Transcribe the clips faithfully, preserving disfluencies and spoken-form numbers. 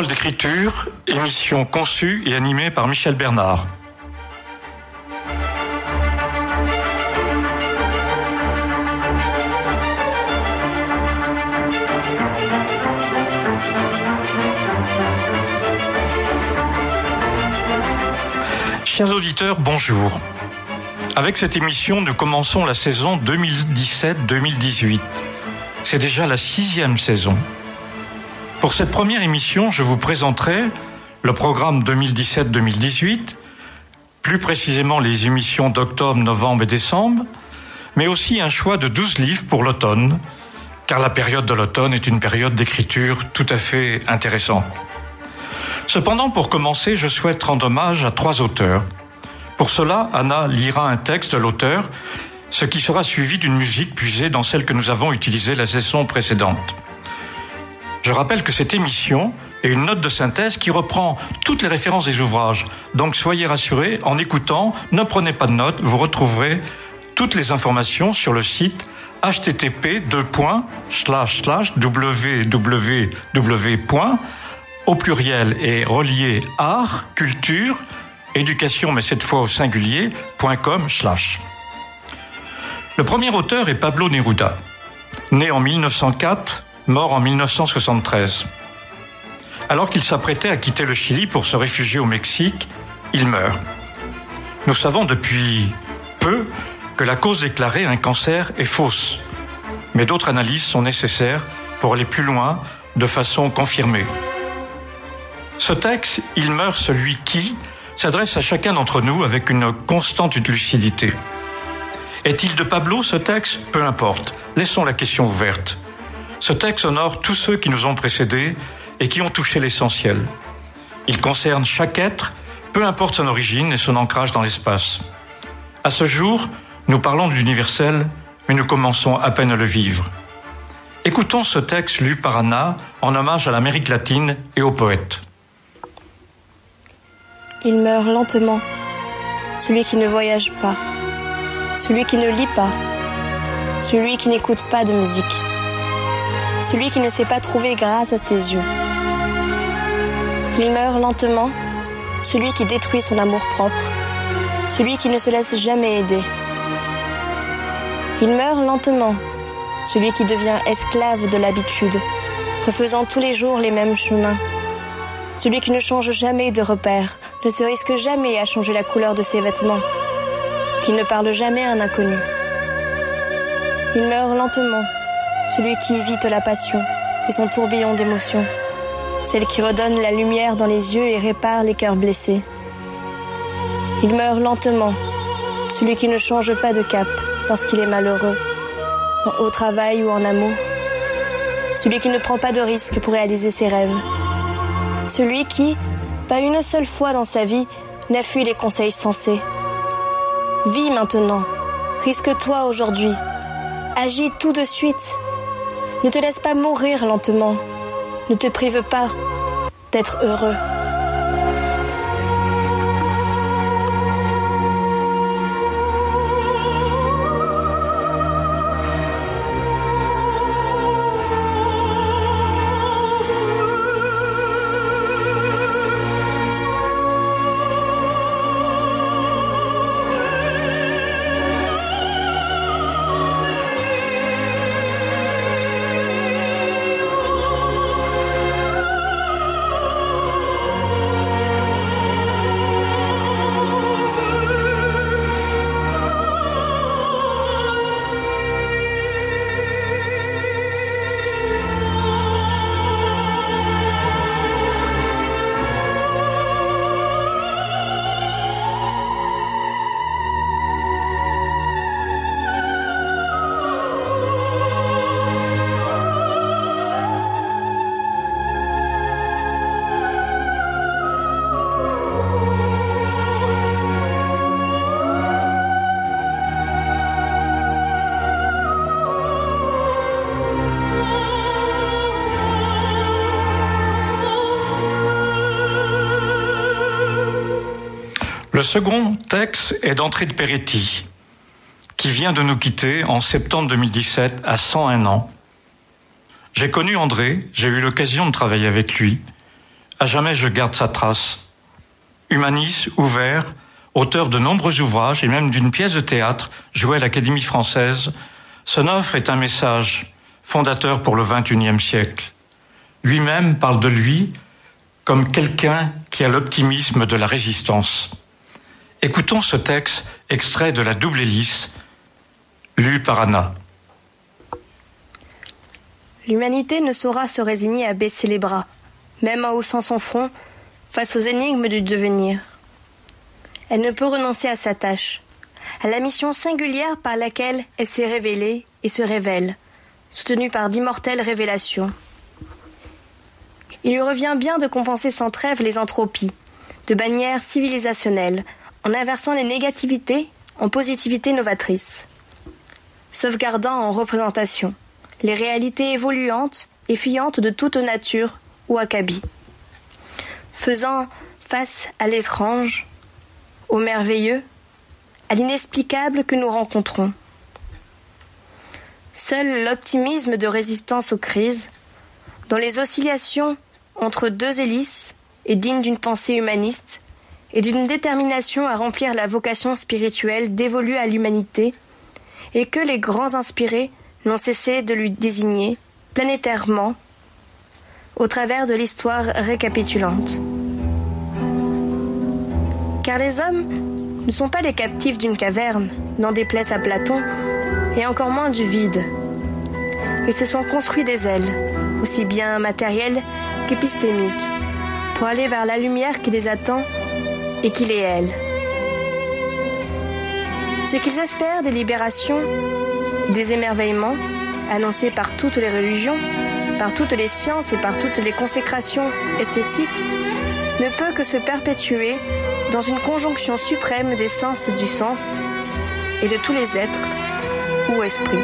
Paroles d'écriture, émission conçue et animée par Michel Bernard. Chers auditeurs, bonjour. Avec cette émission, nous commençons la saison deux mille dix-sept deux mille dix-huit. C'est déjà la sixième saison. Pour cette première émission, je vous présenterai le programme deux mille dix-sept deux mille dix-huit, plus précisément les émissions d'octobre, novembre et décembre, mais aussi un choix de douze livres pour l'automne, car la période de l'automne est une période d'écriture tout à fait intéressante. Cependant, pour commencer, je souhaite rendre hommage à trois auteurs. Pour cela, Anna lira un texte de l'auteur, ce qui sera suivi d'une musique puisée dans celle que nous avons utilisée la saison précédente. Je rappelle que cette émission est une note de synthèse qui reprend toutes les références des ouvrages. Donc soyez rassurés, en écoutant, ne prenez pas de notes, vous retrouverez toutes les informations sur le site h t t p deux slash slash w w w au pluriel et relié art, culture, éducation, mais cette fois au singulier, .com slash. Le premier auteur est Pablo Neruda, né en mille neuf cent quatre, mort en mille neuf cent soixante-treize. Alors qu'il s'apprêtait à quitter le Chili pour se réfugier au Mexique, il meurt. Nous savons depuis peu que la cause déclarée, un cancer, est fausse, mais d'autres analyses sont nécessaires pour aller plus loin de façon confirmée. Ce texte, « Il meurt celui qui » s'adresse à chacun d'entre nous avec une constante lucidité. Est-il de Pablo ce texte ? Peu importe, laissons la question ouverte. Ce texte honore tous ceux qui nous ont précédés et qui ont touché l'essentiel. Il concerne chaque être, peu importe son origine et son ancrage dans l'espace. À ce jour, nous parlons de l'universel, mais nous commençons à peine à le vivre. Écoutons ce texte lu par Anna en hommage à l'Amérique latine et aux poètes. Il meurt lentement, celui qui ne voyage pas, celui qui ne lit pas, celui qui n'écoute pas de musique, celui qui ne s'est pas trouvé grâce à ses yeux. Il meurt lentement, celui qui détruit son amour-propre, celui qui ne se laisse jamais aider. Il meurt lentement, celui qui devient esclave de l'habitude, refaisant tous les jours les mêmes chemins. Celui qui ne change jamais de repère, ne se risque jamais à changer la couleur de ses vêtements, qui ne parle jamais à un inconnu. Il meurt lentement, celui qui évite la passion et son tourbillon d'émotions, celle qui redonne la lumière dans les yeux et répare les cœurs blessés. Il meurt lentement, celui qui ne change pas de cap lorsqu'il est malheureux, au travail ou en amour, celui qui ne prend pas de risques pour réaliser ses rêves. Celui qui, pas une seule fois dans sa vie, n'a fui les conseils sensés. Vis maintenant, risque-toi aujourd'hui, agis tout de suite. Ne te laisse pas mourir lentement, ne te prive pas d'être heureux. Le second texte est d'André de Peretti, qui vient de nous quitter en septembre deux mille dix-sept à cent un ans. J'ai connu André, j'ai eu l'occasion de travailler avec lui. À À jamais je garde sa trace. Humaniste, ouvert, auteur de nombreux ouvrages et même d'une pièce de théâtre jouée à l'Académie française, Sonofre est un message fondateur pour le vingt et unième siècle. Lui-même parle de lui comme quelqu'un qui a l'optimisme de la résistance. Écoutons ce texte extrait de La Double Hélice, lu par Anna. L'humanité ne saura se résigner à baisser les bras, même en haussant son front, face aux énigmes du devenir. Elle ne peut renoncer à sa tâche, à la mission singulière par laquelle elle s'est révélée et se révèle, soutenue par d'immortelles révélations. Il lui revient bien de compenser sans trêve les entropies, de manière civilisationnelle, en inversant les négativités en positivités novatrices, sauvegardant en représentation les réalités évoluantes et fuyantes de toute nature ou acabit, faisant face à l'étrange, au merveilleux, à l'inexplicable que nous rencontrons. Seul l'optimisme de résistance aux crises, dont les oscillations entre deux hélices est digne d'une pensée humaniste et d'une détermination à remplir la vocation spirituelle dévolue à l'humanité, et que les grands inspirés n'ont cessé de lui désigner planétairement au travers de l'histoire récapitulante. Car les hommes ne sont pas les captifs d'une caverne, n'en déplaise à Platon, et encore moins du vide. Ils se sont construits des ailes, aussi bien matérielles qu'épistémiques, pour aller vers la lumière qui les attend et qui les hèle. Ce qu'ils espèrent des libérations, des émerveillements, annoncés par toutes les religions, par toutes les sciences et par toutes les consécrations esthétiques, ne peut que se perpétuer dans une conjonction suprême des sens du sens et de tous les êtres ou esprits.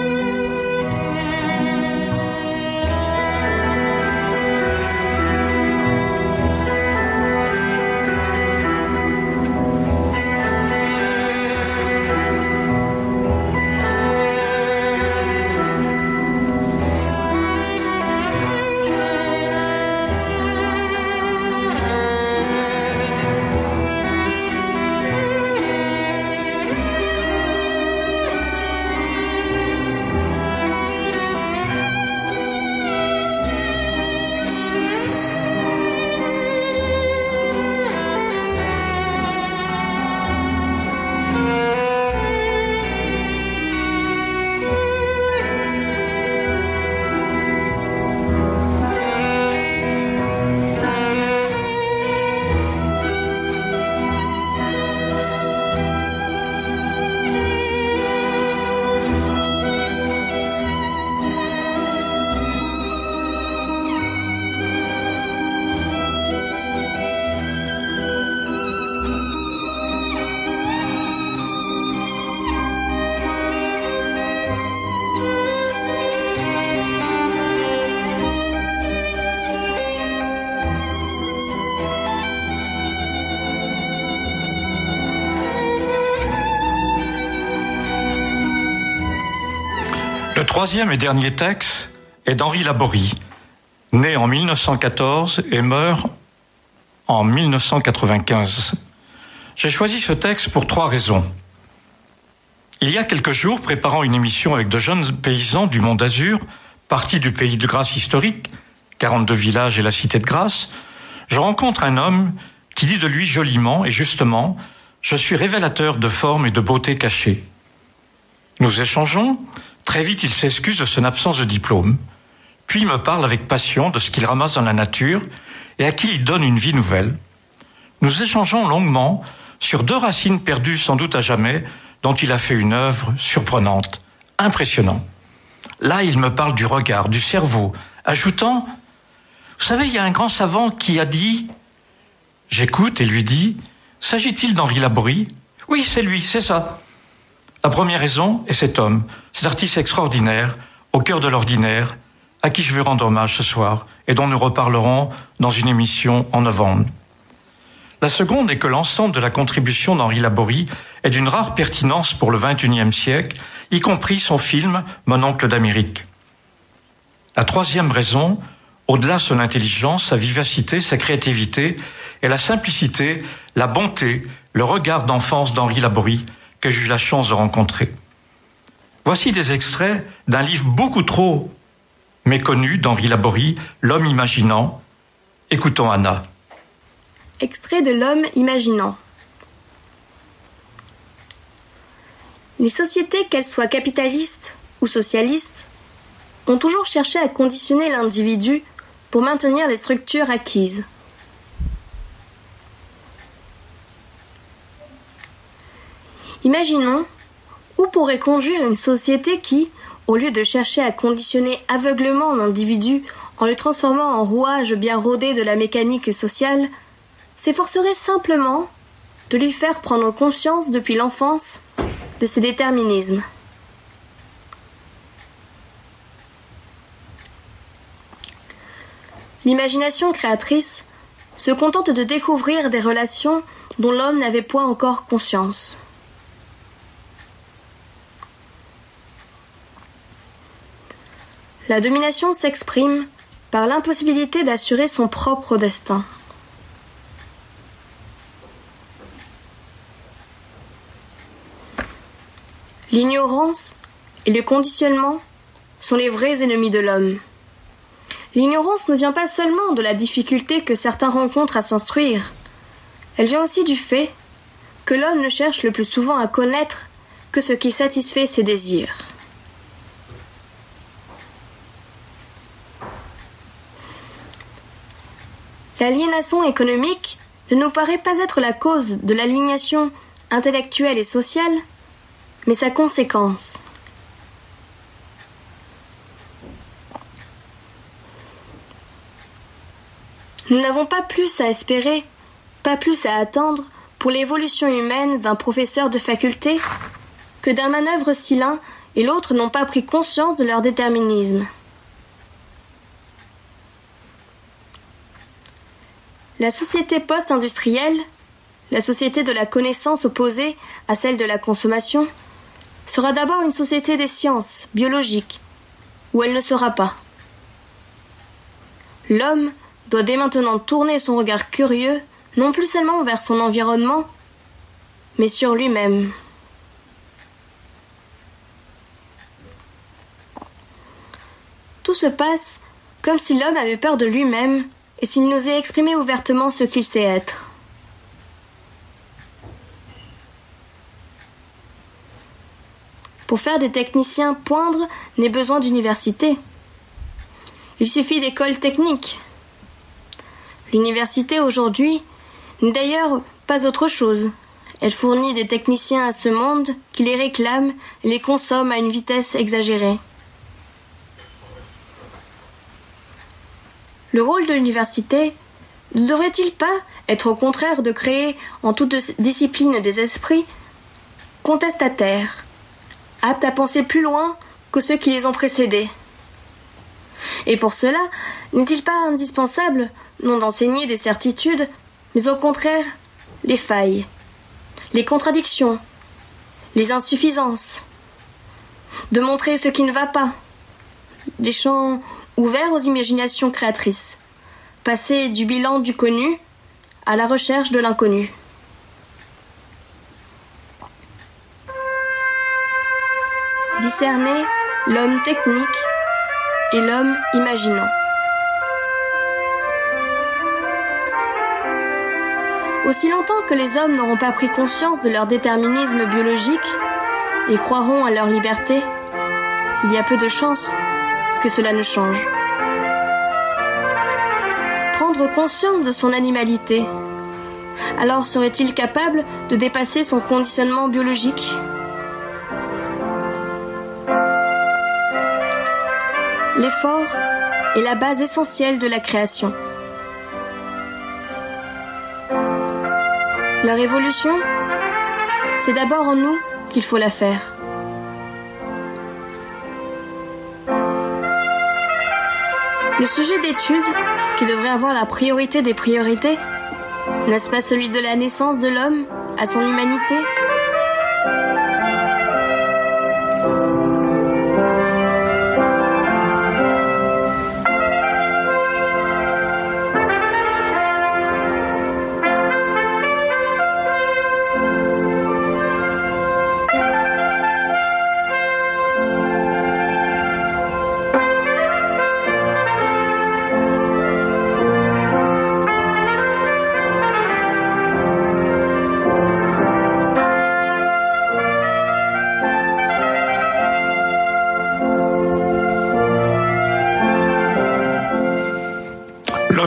Le troisième et dernier texte est d'Henri Laborie, né en mille neuf cent quatorze et meurt en mille neuf cent quatre-vingt-quinze. J'ai choisi ce texte pour trois raisons. Il y a quelques jours, préparant une émission avec de jeunes paysans du Mont d'Azur, partis du pays de Grâce historique, quarante-deux villages et la cité de Grasse, je rencontre un homme qui dit de lui joliment et justement « Je suis révélateur de forme et de beauté cachée ». Nous échangeons. Très vite, il s'excuse de son absence de diplôme, puis me parle avec passion de ce qu'il ramasse dans la nature et à qui il donne une vie nouvelle. Nous échangeons longuement sur deux racines perdues sans doute à jamais, dont il a fait une œuvre surprenante, impressionnante. Là, il me parle du regard, du cerveau, ajoutant « Vous savez, il y a un grand savant qui a dit... » J'écoute et lui dis « S'agit-il d'Henri Laborie ?»« Oui, c'est lui, c'est ça. » La première raison est cet homme, cet artiste extraordinaire, au cœur de l'ordinaire, à qui je veux rendre hommage ce soir et dont nous reparlerons dans une émission en novembre. La seconde est que l'ensemble de la contribution d'Henri Laborie est d'une rare pertinence pour le vingt et unième siècle, y compris son film « Mon oncle d'Amérique ». La troisième raison, au-delà de son intelligence, sa vivacité, sa créativité et la simplicité, la bonté, le regard d'enfance d'Henri Laborie que j'ai eu la chance de rencontrer. Voici des extraits d'un livre beaucoup trop méconnu d'Henri Laborie, L'homme imaginant. Écoutons Anna. Extrait de L'homme imaginant. Les sociétés, qu'elles soient capitalistes ou socialistes, ont toujours cherché à conditionner l'individu pour maintenir les structures acquises. Imaginons où pourrait conduire une société qui, au lieu de chercher à conditionner aveuglément l'individu en le transformant en rouage bien rodé de la mécanique sociale, s'efforcerait simplement de lui faire prendre conscience depuis l'enfance de ses déterminismes. L'imagination créatrice se contente de découvrir des relations dont l'homme n'avait point encore conscience. La domination s'exprime par l'impossibilité d'assurer son propre destin. L'ignorance et le conditionnement sont les vrais ennemis de l'homme. L'ignorance ne vient pas seulement de la difficulté que certains rencontrent à s'instruire. Elle vient aussi du fait que l'homme ne cherche le plus souvent à connaître que ce qui satisfait ses désirs. L'aliénation économique ne nous paraît pas être la cause de l'aliénation intellectuelle et sociale, mais sa conséquence. Nous n'avons pas plus à espérer, pas plus à attendre pour l'évolution humaine d'un professeur de faculté que d'un manœuvre si l'un et l'autre n'ont pas pris conscience de leur déterminisme. La société post-industrielle, la société de la connaissance opposée à celle de la consommation, sera d'abord une société des sciences biologiques, où elle ne sera pas. L'homme doit dès maintenant tourner son regard curieux, non plus seulement vers son environnement, mais sur lui-même. Tout se passe comme si l'homme avait peur de lui-même et s'il n'osait exprimer ouvertement ce qu'il sait être. Pour faire des techniciens poindre n'est besoin d'université. Il suffit d'écoles techniques. L'université aujourd'hui n'est d'ailleurs pas autre chose. Elle fournit des techniciens à ce monde qui les réclame et les consomme à une vitesse exagérée. Le rôle de l'université ne devrait-il pas être au contraire de créer en toute discipline des esprits contestataires, aptes à penser plus loin que ceux qui les ont précédés? Et pour cela, n'est-il pas indispensable non d'enseigner des certitudes, mais au contraire les failles, les contradictions, les insuffisances, de montrer ce qui ne va pas, des champs ouverts aux imaginations créatrices, passer du bilan du connu à la recherche de l'inconnu. Discerner l'homme technique et l'homme imaginant. Aussi longtemps que les hommes n'auront pas pris conscience de leur déterminisme biologique et croiront à leur liberté, il y a peu de chances que cela ne change. Prendre conscience de son animalité, alors serait-il capable de dépasser son conditionnement biologique ? L'effort est la base essentielle de la création. La révolution, c'est d'abord en nous qu'il faut la faire. Le sujet d'étude, qui devrait avoir la priorité des priorités, n'est-ce pas celui de la naissance de l'homme à son humanité ?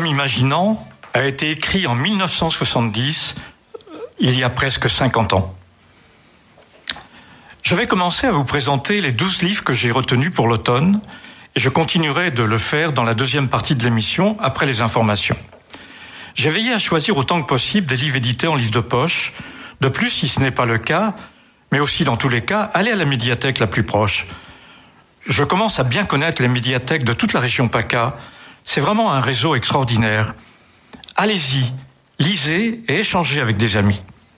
L'homme imaginant a été écrit en mille neuf cent soixante-dix, il y a presque cinquante ans. Je vais commencer à vous présenter les douze livres que j'ai retenus pour l'automne, et je continuerai de le faire dans la deuxième partie de l'émission, après les informations. J'ai veillé à choisir autant que possible des livres édités en livre de poche. De plus, si ce n'est pas le cas, mais aussi dans tous les cas, allez à la médiathèque la plus proche. Je commence à bien connaître les médiathèques de toute la région PACA. C'est vraiment un réseau extraordinaire. Allez-y, lisez et échangez avec des amis.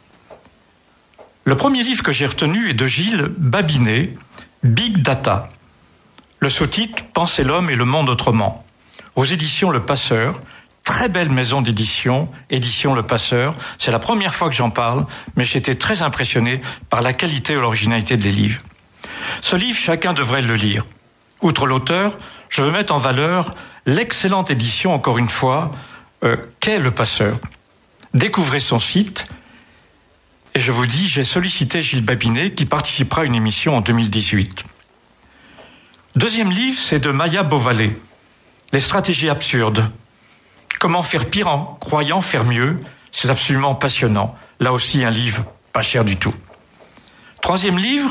Le premier livre que j'ai retenu est de Gilles Babinet, Big Data. Le sous-titre « Penser l'homme et le monde autrement » aux éditions Le Passeur. Très belle maison d'édition, édition Le Passeur. C'est la première fois que j'en parle, mais j'étais très impressionné par la qualité et l'originalité des livres. Ce livre, chacun devrait le lire. Outre l'auteur, je veux mettre en valeur l'excellente édition, encore une fois, euh, qu'est Le Passeur. Découvrez son site. Et je vous dis, j'ai sollicité Gilles Babinet, qui participera à une émission en deux mille dix-huit. Deuxième livre, c'est de Maya Beauvalet, Les stratégies absurdes. Comment faire pire en croyant faire mieux, c'est absolument passionnant. Là aussi, un livre pas cher du tout. Troisième livre,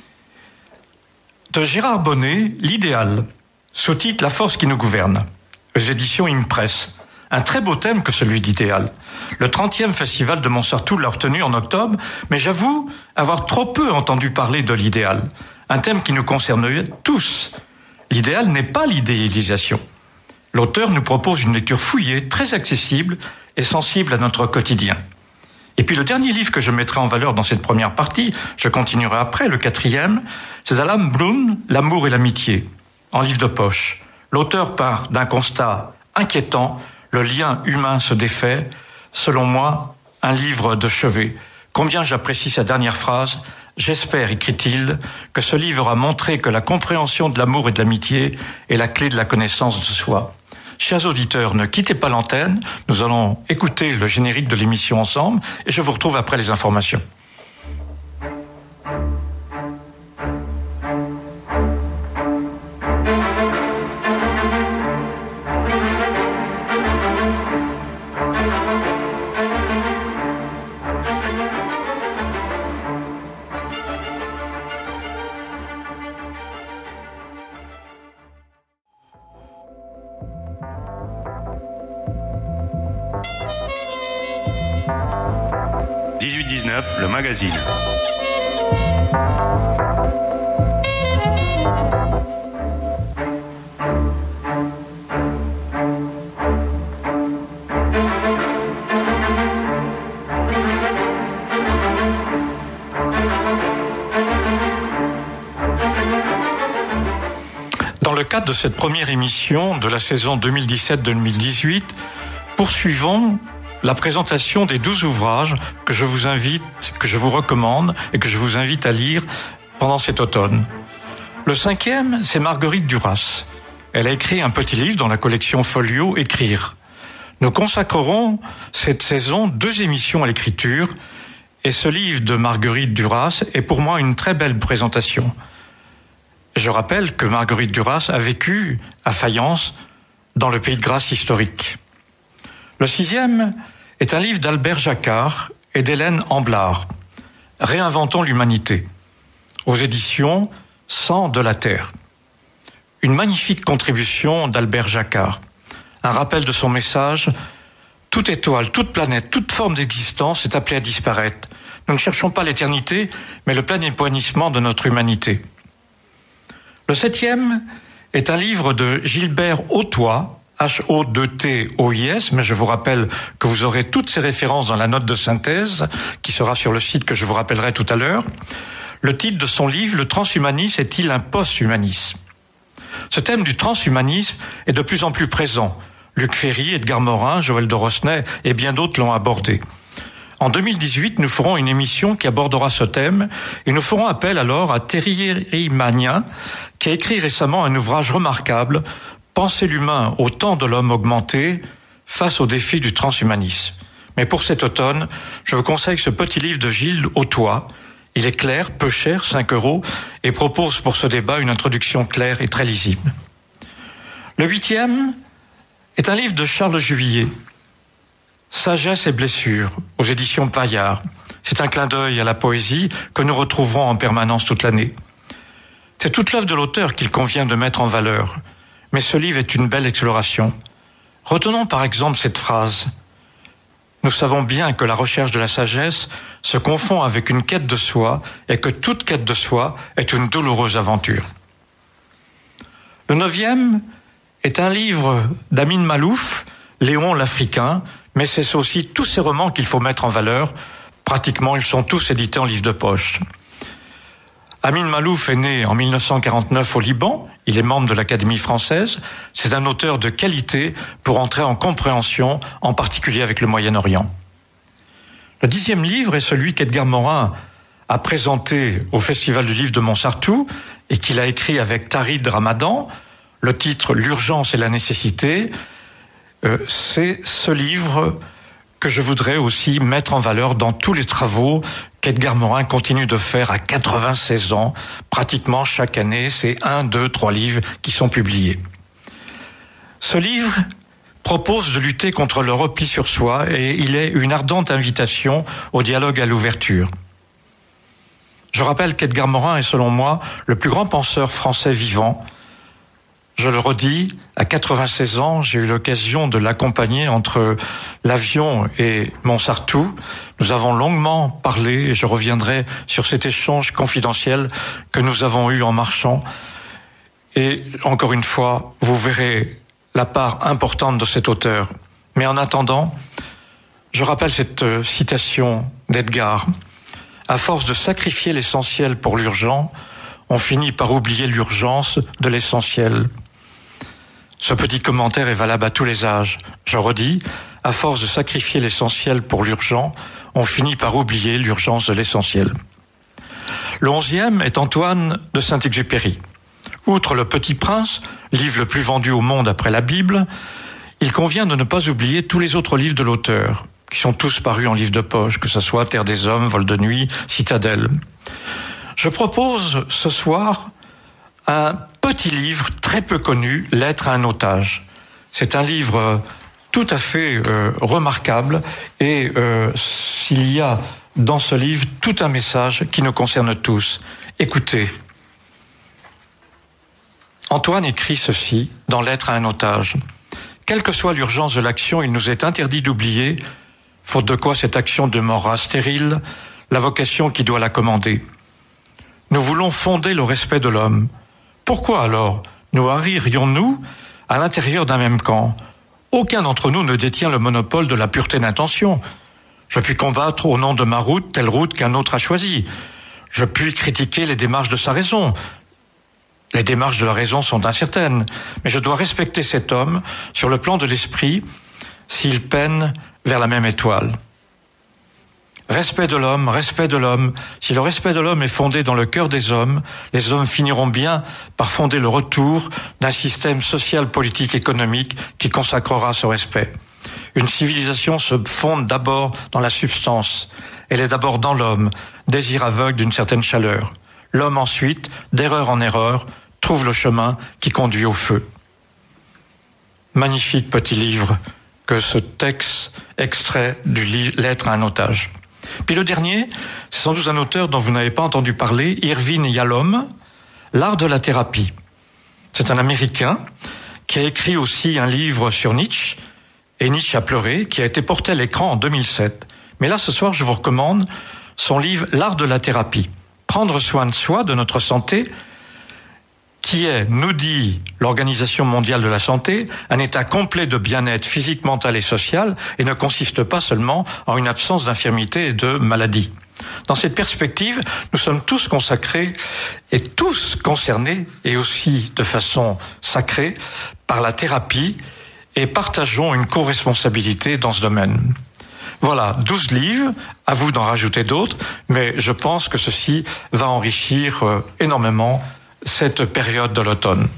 de Gérard Bonnet, L'idéal, sous-titre La force qui nous gouverne, aux éditions Impress. Un très beau thème que celui d'Idéal. Le trentième festival de Montsartou l'a retenu en octobre, mais j'avoue avoir trop peu entendu parler de l'idéal. Un thème qui nous concerne tous. L'idéal n'est pas l'idéalisation. L'auteur nous propose une lecture fouillée, très accessible et sensible à notre quotidien. Et puis le dernier livre que je mettrai en valeur dans cette première partie, je continuerai après, le quatrième, c'est d'Alan Bloom, L'amour et l'amitié, en livre de poche. L'auteur part d'un constat inquiétant, le lien humain se défait. Selon moi, un livre de chevet. Combien j'apprécie sa dernière phrase. J'espère, écrit-il, que ce livre a montré que la compréhension de l'amour et de l'amitié est la clé de la connaissance de soi. Chers auditeurs, ne quittez pas l'antenne. Nous allons écouter le générique de l'émission ensemble et je vous retrouve après les informations. dix-huit dix-neuf, le magazine. Dans le cadre de cette première émission de la saison deux mille dix-sept deux mille dix-huit, poursuivons la présentation des douze ouvrages que je vous invite, que je vous recommande et que je vous invite à lire pendant cet automne. Le cinquième, c'est Marguerite Duras. Elle a écrit un petit livre dans la collection Folio, Écrire. Nous consacrerons cette saison deux émissions à l'écriture et ce livre de Marguerite Duras est pour moi une très belle présentation. Je rappelle que Marguerite Duras a vécu à Fayence, dans le Pays de Grâce historique. Le sixième est un livre d'Albert Jacquard et d'Hélène Amblard, Réinventons l'humanité, aux éditions Sang de la Terre. Une magnifique contribution d'Albert Jacquard, un rappel de son message: toute étoile, toute planète, toute forme d'existence est appelée à disparaître. Nous ne cherchons pas l'éternité, mais le plein épanouissement de notre humanité. Le septième est un livre de Gilbert Hautois, H O deux T O I S, mais je vous rappelle que vous aurez toutes ces références dans la note de synthèse, qui sera sur le site que je vous rappellerai tout à l'heure. Le titre de son livre, Le transhumanisme est-il un post-humanisme ? Ce thème du transhumanisme est de plus en plus présent. Luc Ferry, Edgar Morin, Joël de Rosnay et bien d'autres l'ont abordé. En deux mille dix-huit, nous ferons une émission qui abordera ce thème et nous ferons appel alors à Thierry Magnin, qui a écrit récemment un ouvrage remarquable, Penser l'humain au temps de l'homme augmenté face aux défis du transhumanisme. Mais pour cet automne, je vous conseille ce petit livre de Gilles Hautois. Il est clair, peu cher, cinq euros, et propose pour ce débat une introduction claire et très lisible. Le huitième est un livre de Charles Juvillier, Sagesse et blessures, aux éditions Paillard. C'est un clin d'œil à la poésie que nous retrouverons en permanence toute l'année. C'est toute l'œuvre de l'auteur qu'il convient de mettre en valeur, mais ce livre est une belle exploration. Retenons par exemple cette phrase. Nous savons bien que la recherche de la sagesse se confond avec une quête de soi et que toute quête de soi est une douloureuse aventure. Le neuvième est un livre d'Amin Malouf, Léon l'Africain, mais c'est aussi tous ces romans qu'il faut mettre en valeur. Pratiquement, ils sont tous édités en livre de poche. Amin Malouf est né en mille neuf cent quarante-neuf au Liban. Il est membre de l'Académie française. C'est un auteur de qualité pour entrer en compréhension, en particulier avec le Moyen-Orient. Le dixième livre est celui qu'Edgar Morin a présenté au Festival du Livre de Montsartou et qu'il a écrit avec Tarid Ramadan. Le titre « L'urgence et la nécessité », euh, c'est ce livre que je voudrais aussi mettre en valeur dans tous les travaux qu'Edgar Morin continue de faire à quatre-vingt-seize ans. Pratiquement chaque année, c'est un, deux, trois livres qui sont publiés. Ce livre propose de lutter contre le repli sur soi et il est une ardente invitation au dialogue à l'ouverture. Je rappelle qu'Edgar Morin est, selon moi, le plus grand penseur français vivant. Je le redis, à quatre-vingt-seize ans, j'ai eu l'occasion de l'accompagner entre l'avion et Montsartou. Nous avons longuement parlé et je reviendrai sur cet échange confidentiel que nous avons eu en marchant. Et encore une fois, vous verrez la part importante de cet auteur. Mais en attendant, je rappelle cette citation d'Edgar. À force de sacrifier l'essentiel pour l'urgent, on finit par oublier l'urgence de l'essentiel. Ce petit commentaire est valable à tous les âges. Je redis, à force de sacrifier l'essentiel pour l'urgent, on finit par oublier l'urgence de l'essentiel. Le onzième est Antoine de Saint-Exupéry. Outre Le Petit Prince, livre le plus vendu au monde après la Bible, il convient de ne pas oublier tous les autres livres de l'auteur, qui sont tous parus en livre de poche, que ce soit Terre des Hommes, Vol de nuit, Citadelle. Je propose ce soir un petit livre très peu connu, Lettre à un otage. C'est un livre tout à fait euh, remarquable et euh, il y a dans ce livre tout un message qui nous concerne tous. Écoutez. Antoine écrit ceci dans Lettre à un otage. Quelle que soit l'urgence de l'action, il nous est interdit d'oublier, faute de quoi cette action demeurera stérile, la vocation qui doit la commander. Nous voulons fonder le respect de l'homme. Pourquoi alors nous arrierions-nous à l'intérieur d'un même camp? Aucun d'entre nous ne détient le monopole de la pureté d'intention. Je puis combattre au nom de ma route telle route qu'un autre a choisie. Je puis critiquer les démarches de sa raison. Les démarches de la raison sont incertaines, mais je dois respecter cet homme sur le plan de l'esprit s'il peine vers la même étoile. Respect de l'homme, respect de l'homme. Si le respect de l'homme est fondé dans le cœur des hommes, les hommes finiront bien par fonder le retour d'un système social, politique, économique qui consacrera ce respect. Une civilisation se fonde d'abord dans la substance. Elle est d'abord dans l'homme, désir aveugle d'une certaine chaleur. L'homme ensuite, d'erreur en erreur, trouve le chemin qui conduit au feu. Magnifique petit livre que ce texte extrait du livre Lettre à un otage. Puis le dernier, c'est sans doute un auteur dont vous n'avez pas entendu parler, Irvin Yalom, L'art de la thérapie. C'est un Américain qui a écrit aussi un livre sur Nietzsche, et Nietzsche a pleuré, qui a été porté à l'écran en deux mille sept. Mais là, ce soir, je vous recommande son livre L'art de la thérapie. Prendre soin de soi, de notre santé, qui est, nous dit l'Organisation mondiale de la santé, un état complet de bien-être physique, mental et social, et ne consiste pas seulement en une absence d'infirmité et de maladie. Dans cette perspective, nous sommes tous consacrés et tous concernés, et aussi de façon sacrée, par la thérapie, et partageons une co-responsabilité dans ce domaine. Voilà, douze livres, à vous d'en rajouter d'autres, mais je pense que ceci va enrichir euh, énormément cette période de l'automne.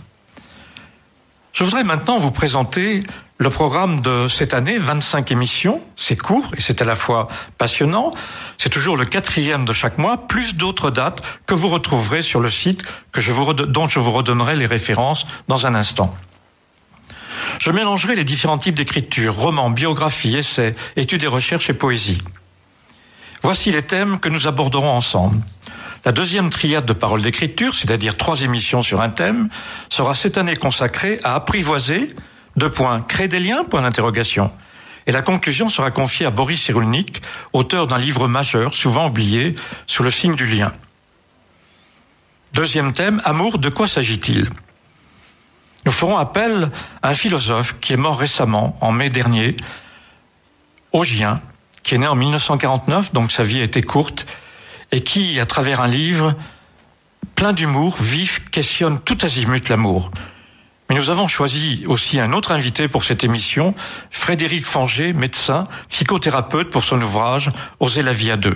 Je voudrais maintenant vous présenter le programme de cette année, vingt-cinq émissions, c'est court et c'est à la fois passionnant. C'est toujours le quatrième de chaque mois, plus d'autres dates que vous retrouverez sur le site que je vous, dont je vous redonnerai les références dans un instant. Je mélangerai les différents types d'écriture, romans, biographies, essais, études et recherches et poésie. Voici les thèmes que nous aborderons ensemble. La deuxième triade de paroles d'écriture, c'est-à-dire trois émissions sur un thème, sera cette année consacrée à apprivoiser, deux points, créer des liens, point d'interrogation. Et la conclusion sera confiée à Boris Cyrulnik, auteur d'un livre majeur, souvent oublié, sous le signe du lien. Deuxième thème, amour, de quoi s'agit-il ? Nous ferons appel à un philosophe qui est mort récemment, en mai dernier, Augien, qui est né en mille neuf cent quarante-neuf, donc sa vie a été courte, et qui, à travers un livre plein d'humour, vif, questionne tout azimut l'amour. Mais nous avons choisi aussi un autre invité pour cette émission, Frédéric Fanger, médecin, psychothérapeute pour son ouvrage « Oser la vie à deux ».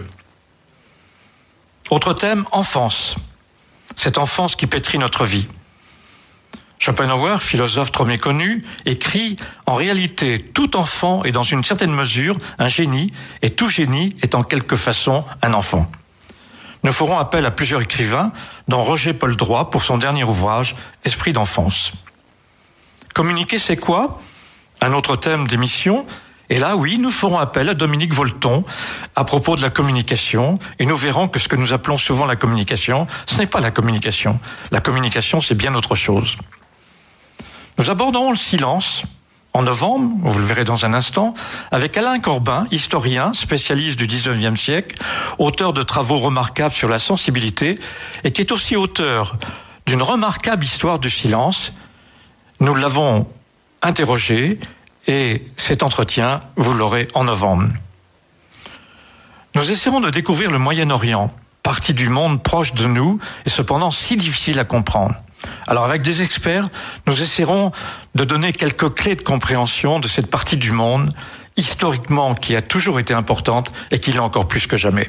Autre thème, enfance. Cette enfance qui pétrit notre vie. Schopenhauer, philosophe trop méconnu, écrit « En réalité, tout enfant est dans une certaine mesure un génie, et tout génie est en quelque façon un enfant ». Nous ferons appel à plusieurs écrivains, dont Roger Paul Droit pour son dernier ouvrage « Esprit d'enfance ». Communiquer, c'est quoi ? Un autre thème d'émission. Et là, oui, nous ferons appel à Dominique Volton à propos de la communication. Et nous verrons que ce que nous appelons souvent la communication, ce n'est pas la communication. La communication, c'est bien autre chose. Nous aborderons le silence en novembre, vous le verrez dans un instant, avec Alain Corbin, historien, spécialiste du dix-neuvième siècle, auteur de travaux remarquables sur la sensibilité et qui est aussi auteur d'une remarquable histoire du silence. Nous l'avons interrogé et cet entretien, vous l'aurez en novembre. Nous essaierons de découvrir le Moyen-Orient, partie du monde proche de nous et cependant si difficile à comprendre. Alors avec des experts, nous essaierons de donner quelques clés de compréhension de cette partie du monde, historiquement qui a toujours été importante et qui l'est encore plus que jamais.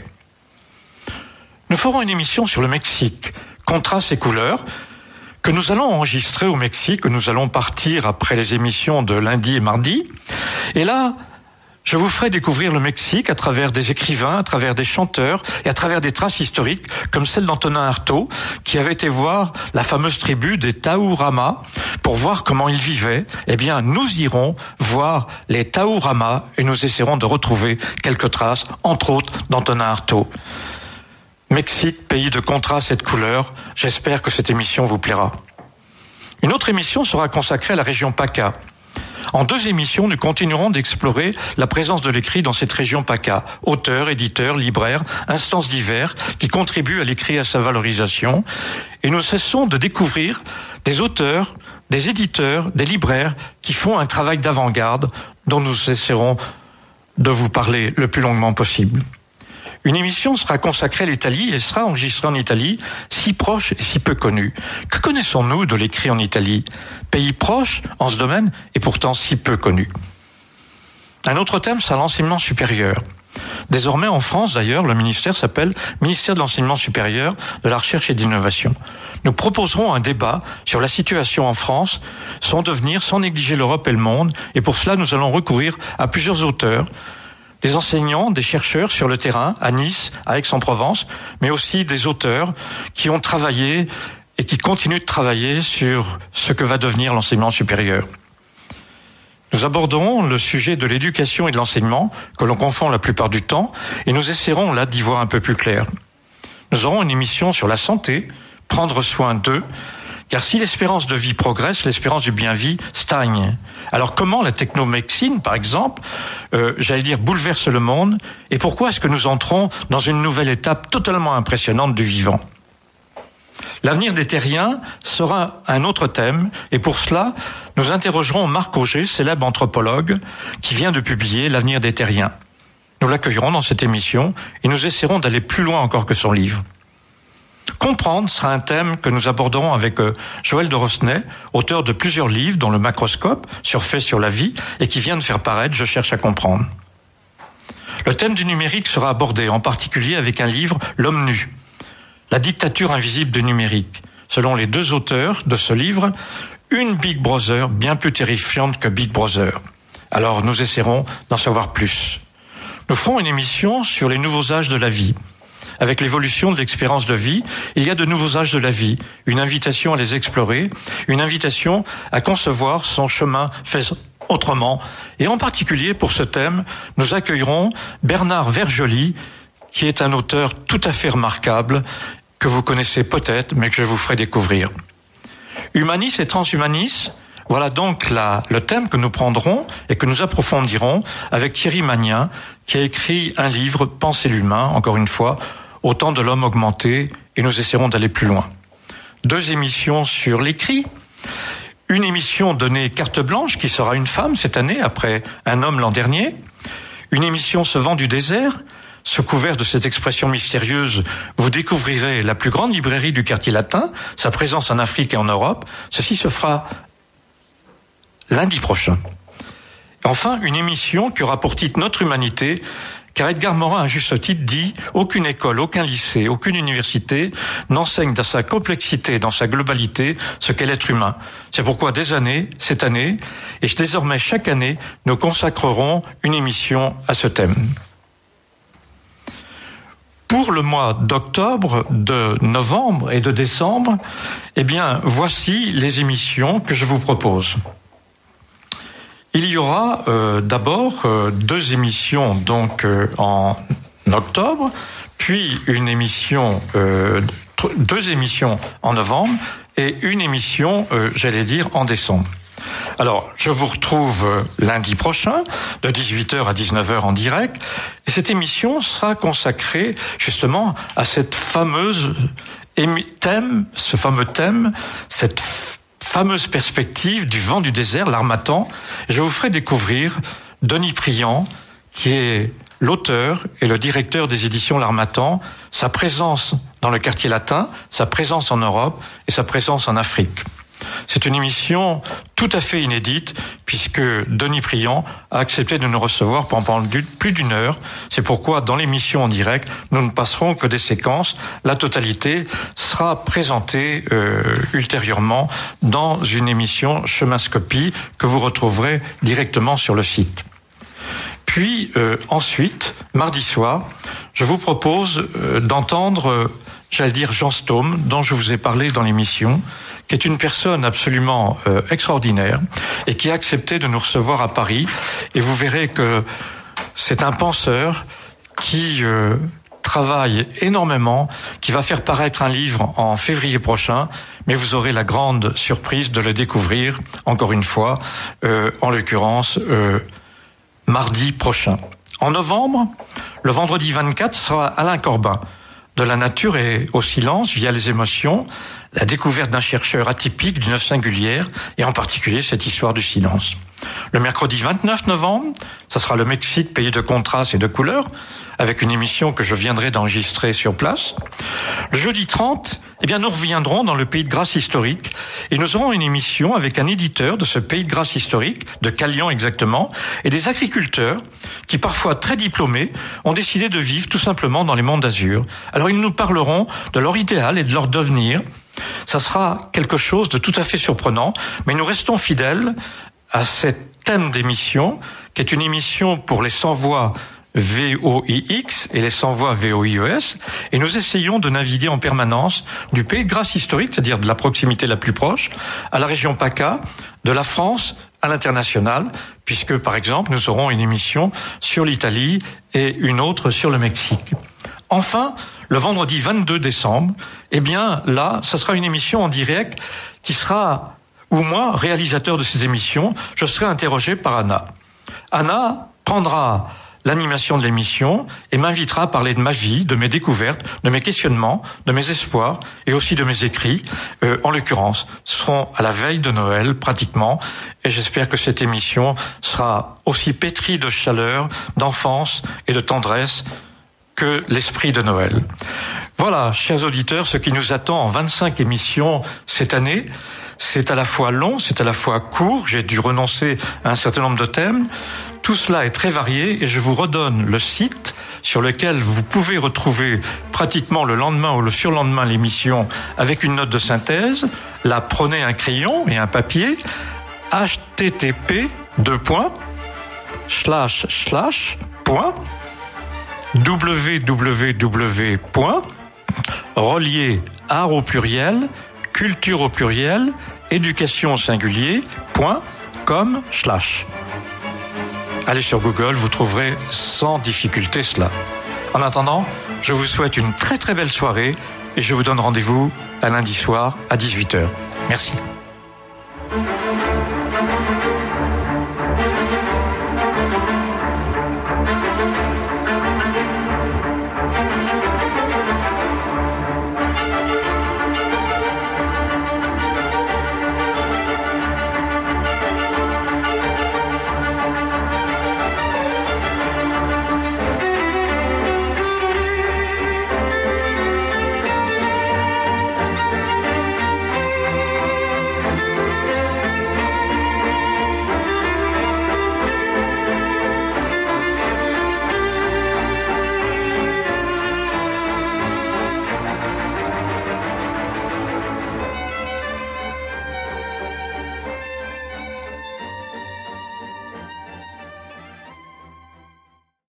Nous ferons une émission sur le Mexique, contrastes et couleurs, que nous allons enregistrer au Mexique, que nous allons partir après les émissions de lundi et mardi. Et là, je vous ferai découvrir le Mexique à travers des écrivains, à travers des chanteurs et à travers des traces historiques comme celle d'Antonin Artaud qui avait été voir la fameuse tribu des Taurama pour voir comment ils vivaient. Eh bien, nous irons voir les Taurama et nous essaierons de retrouver quelques traces, entre autres d'Antonin Artaud. Mexique, pays de contrastes et de couleurs, j'espère que cette émission vous plaira. Une autre émission sera consacrée à la région PACA. En deux émissions, nous continuerons d'explorer la présence de l'écrit dans cette région PACA. Auteurs, éditeurs, libraires, instances diverses qui contribuent à l'écrit et à sa valorisation. Et nous cessons de découvrir des auteurs, des éditeurs, des libraires qui font un travail d'avant-garde dont nous essaierons de vous parler le plus longuement possible. Une émission sera consacrée à l'Italie et sera enregistrée en Italie, si proche et si peu connue. Que connaissons-nous de l'écrit en Italie ? Pays proche en ce domaine et pourtant si peu connu. Un autre thème, c'est l'enseignement supérieur. Désormais, en France d'ailleurs, le ministère s'appelle Ministère de l'Enseignement supérieur, de la Recherche et de l'Innovation. Nous proposerons un débat sur la situation en France, son devenir, sans négliger l'Europe et le monde. Et pour cela, nous allons recourir à plusieurs auteurs, des enseignants, des chercheurs sur le terrain, à Nice, à Aix-en-Provence, mais aussi des auteurs qui ont travaillé et qui continuent de travailler sur ce que va devenir l'enseignement supérieur. Nous aborderons le sujet de l'éducation et de l'enseignement, que l'on confond la plupart du temps, et nous essaierons là d'y voir un peu plus clair. Nous aurons une émission sur la santé, prendre soin d'eux, car si l'espérance de vie progresse, l'espérance du bien-vie stagne. Alors comment la technomédecine, par exemple, euh, j'allais dire, bouleverse le monde, et pourquoi est-ce que nous entrons dans une nouvelle étape totalement impressionnante du vivant ? L'avenir des terriens sera un autre thème, et pour cela, nous interrogerons Marc Auger, célèbre anthropologue, qui vient de publier L'avenir des terriens. Nous l'accueillerons dans cette émission, et nous essaierons d'aller plus loin encore que son livre. Comprendre sera un thème que nous aborderons avec Joël de Rosnay, auteur de plusieurs livres, dont Le Macroscope, sur Fait sur la vie, et qui vient de faire paraître Je cherche à comprendre. Le thème du numérique sera abordé, en particulier avec un livre, L'homme nu, la dictature invisible du numérique. Selon les deux auteurs de ce livre, une Big Brother bien plus terrifiante que Big Brother. Alors nous essaierons d'en savoir plus. Nous ferons une émission sur les nouveaux âges de la vie. avec l'évolution de l'expérience de vie, il y a de nouveaux âges de la vie, une invitation à les explorer, une invitation à concevoir son chemin fait autrement. Et en particulier, pour ce thème, nous accueillerons Bernard Vergely, qui est un auteur tout à fait remarquable, que vous connaissez peut-être, mais que je vous ferai découvrir. Humanis et transhumanis, voilà donc la, le thème que nous prendrons et que nous approfondirons avec Thierry Magnin, qui a écrit un livre, Penser l'humain, encore une fois, au temps de l'homme augmenté, et nous essaierons d'aller plus loin. Deux émissions sur l'écrit, une émission donnée carte blanche, qui sera une femme cette année, après un homme l'an dernier, une émission Ce vent du désert. Sous couvert de cette expression mystérieuse, vous découvrirez la plus grande librairie du quartier latin, sa présence en Afrique et en Europe. Ceci se fera lundi prochain. Enfin, une émission qui aura pour titre Notre humanité, car Edgar Morin, à juste titre, dit « Aucune école, aucun lycée, aucune université n'enseigne dans sa complexité, dans sa globalité, ce qu'est l'être humain. » C'est pourquoi des années, cette année, et désormais chaque année, nous consacrerons une émission à ce thème. Pour le mois d'octobre, de novembre et de décembre, eh bien, voici les émissions que je vous propose. Il y aura euh, d'abord euh, deux émissions donc euh, en octobre, puis une émission, euh, deux émissions en novembre et une émission, euh, j'allais dire, en décembre. Alors, je vous retrouve lundi prochain, de dix-huit heures à dix-neuf heures en direct, et cette émission sera consacrée justement à cette fameuse thème, ce fameux thème, cette fameuse perspective du vent du désert, l'harmattan. Je vous ferai découvrir Denis Priant, qui est l'auteur et le directeur des éditions L'Harmattan, sa présence dans le quartier latin, sa présence en Europe et sa présence en Afrique. C'est une émission tout à fait inédite puisque Denis Priant a accepté de nous recevoir pendant plus d'une heure. C'est pourquoi dans l'émission en direct, nous ne passerons que des séquences. La totalité sera présentée euh, ultérieurement dans une émission Chemanscopie que vous retrouverez directement sur le site. Puis euh, ensuite, mardi soir, je vous propose euh, d'entendre, euh, j'allais dire Jean Staume, dont je vous ai parlé dans l'émission, qui est une personne absolument euh, extraordinaire et qui a accepté de nous recevoir à Paris. Et vous verrez que c'est un penseur qui euh, travaille énormément, qui va faire paraître un livre en février prochain, mais vous aurez la grande surprise de le découvrir, encore une fois, euh, en l'occurrence, euh, mardi prochain. En novembre, le vendredi vingt-quatre, sera Alain Corbin, de la nature et au silence via les émotions, la découverte d'un chercheur atypique d'une œuvre singulière, et en particulier cette histoire du silence. Le mercredi vingt-neuf novembre, ça sera le Mexique, pays de contrastes et de couleurs, avec une émission que je viendrai d'enregistrer sur place. Le jeudi trente, eh bien, nous reviendrons dans le pays de grâce historique, et nous aurons une émission avec un éditeur de ce pays de grâce historique, de Calian exactement, et des agriculteurs qui, parfois très diplômés, ont décidé de vivre tout simplement dans les mondes d'Azur. Alors, ils nous parleront de leur idéal et de leur devenir. Ça sera quelque chose de tout à fait surprenant, mais nous restons fidèles à cet thème d'émission, qui est une émission pour les sans-voix V O I X et les sans-voix V O I E S, et nous essayons de naviguer en permanence du pays de grâce historique, c'est-à-dire de la proximité la plus proche, à la région PACA, de la France à l'international, puisque, par exemple, nous aurons une émission sur l'Italie et une autre sur le Mexique. Enfin, le vendredi vingt-deux décembre, eh bien, là, ça sera une émission en direct qui sera, ou moi, réalisateur de cette émission, je serai interrogé par Anna. Anna prendra l'animation de l'émission et m'invitera à parler de ma vie, de mes découvertes, de mes questionnements, de mes espoirs et aussi de mes écrits. Euh, en l'occurrence, ce seront à la veille de Noël, pratiquement, et j'espère que cette émission sera aussi pétrie de chaleur, d'enfance et de tendresse que l'esprit de Noël. Voilà, chers auditeurs, ce qui nous attend en vingt-cinq émissions cette année. C'est à la fois long, c'est à la fois court, j'ai dû renoncer à un certain nombre de thèmes. Tout cela est très varié et je vous redonne le site sur lequel vous pouvez retrouver pratiquement le lendemain ou le surlendemain l'émission avec une note de synthèse. Là, prenez un crayon et un papier, h t t p deux points slash slash point w w w point relier art au pluriel, culture au pluriel, éducation au singulier, point com slash. Allez sur Google, vous trouverez sans difficulté cela. En attendant, je vous souhaite une très très belle soirée et je vous donne rendez-vous à lundi soir à dix-huit heures. Merci.